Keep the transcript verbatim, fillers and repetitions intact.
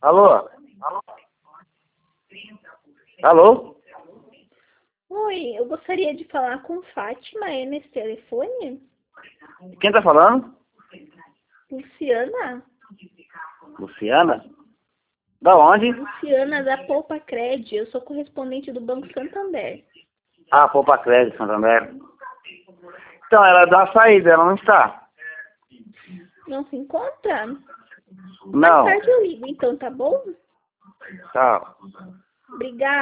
Alô? Alô? Oi, eu gostaria de falar com Fátima, é nesse telefone? Quem tá falando? Luciana? Luciana? Da onde? Luciana da Poupa Cred, eu sou correspondente do Banco Santander. Ah, Poupa Crédito, Santander. Então, ela dá a saída, ela não está. Não se encontra? Não. Mais tarde eu ligo, então, tá bom? Tchau. Obrigada.